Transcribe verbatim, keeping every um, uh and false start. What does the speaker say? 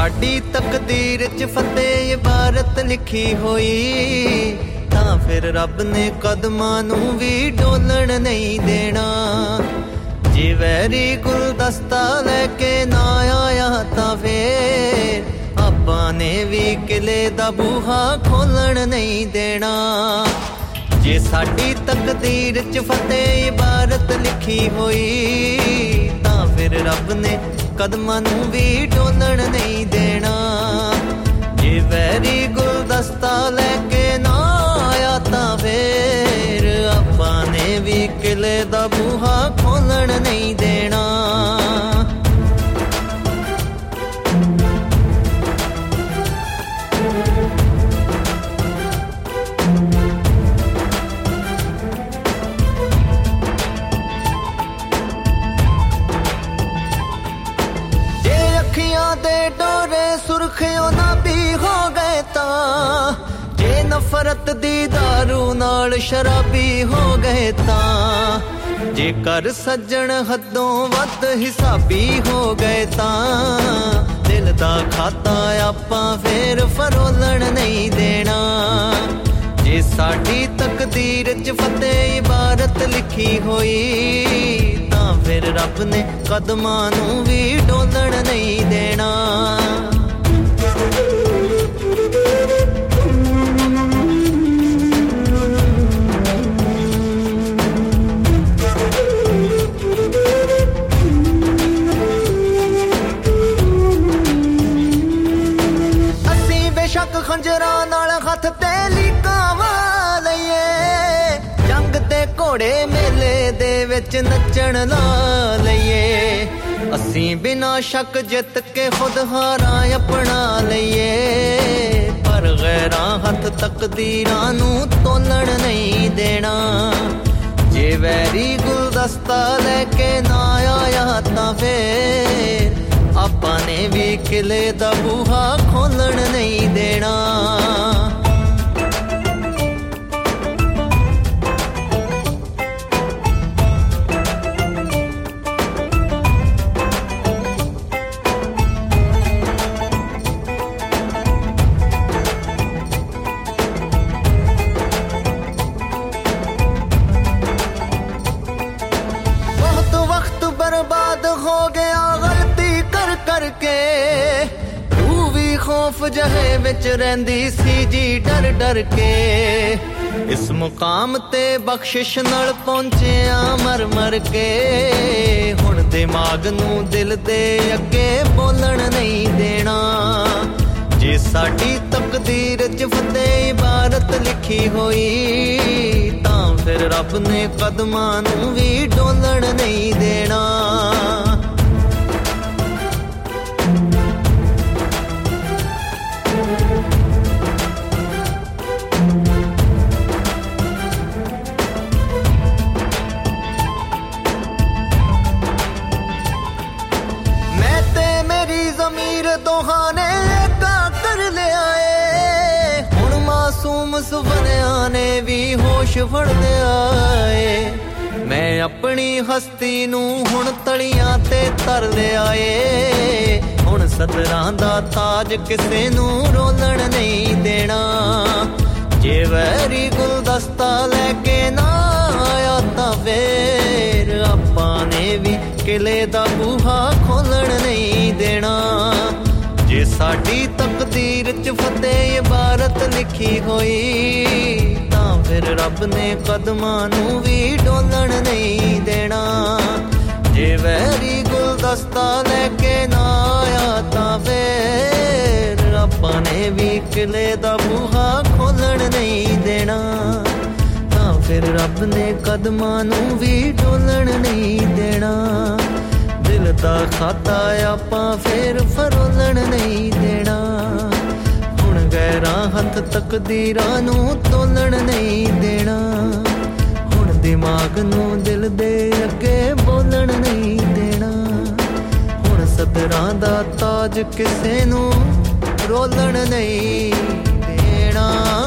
साडी तकदीर च फतेह इबारत लिखी होई तां फिर रब ने कदमां नूं भी डोलण नहीं देना। जे वैरी गुलदस्ता लैके ना आया तां फिर आपां ने भी किले दा बूहा खोलण नहीं देना। जे साडी तकदीर च फतेह इबारत लिखी होई तां फिर रब ने कदमां नूं भी डोलण नहीं देना। जे वैरी गुलदस्ता लैके ना आया तां फिर आपां ने भी किले दा बूहा खोलण नहीं देना। सुर्खियों ना भी हो गए तां जे नफरत दी दारू नाल शराबी हो गए तां जे कर सज्जण हदों वध हिसाबी हो गए तां दिल दा खाता आपां फिर फरोलण नहीं देना। जे साडी तकदीर च फतेह इबारत लिखी होई तां फिर रब ने कदमां नूं भी डोलण नहीं देना। खंजरां नाल हथ ते लीकां लईए जंग ते घोड़े मेले दे विच नचण ला लईए असीं बिना शक जित के खुद हारां अपना लईए पर गैरां हथ तकदीरां नूं तोलण नहीं देना। जे वैरी गुलदस्ता लैके ना आया तां फिर आपां ने भी किले दा बूहा खोलण नहीं देना। बहुत वक्त बर्बाद हो गया करके रूह भी खौफ जहे विच रहिंदी सी जी डर डर के इस मुकाम ते बख्शिश नाल पहुंचिया मर मर के हुण दिमाग नूं दिल दे अगे बोलण नहीं देना। जे साडी तकदीर च फतेह इबारत लिखी होई तां फिर रब ने कदमां नूं भी डोलण नहीं देना। दोहां ने एका कर लिया ए हुण मासूम सुपनिया ने भी होश फड़ लिया ए मैं अपनी हस्ती नूं हुण तलियां ते तर लिया ए हुण सदरां दा ताज किसे नूं रोलण नहीं देना। जे वैरी गुलदस्ता लैके ना आया तां फिर आपां ने भी किले दा बूहा खोलण नहीं देना। जे साडी तकदीर च फतेह इबारत लिखी होई तां फिर रब ने कदमां नूं भी डोलण नहीं देना। जे वैरी गुलदस्ता लैके ना आया तां फिर आपां ने भी किले दा बूहा खोलण नहीं देना। तां फिर रब ने कदमां नूं भी डोलण नहीं देना। दिल दा खाता आपां फिर फरोलण नहीं देना। हुण गैरां हथ तकदीरां नूं तोलण नहीं देना। हुण दिमाग नूं दिल दे अगे बोलण नहीं देना। हुण सदरां दा ताज किसे नूं रोलण नहीं देना।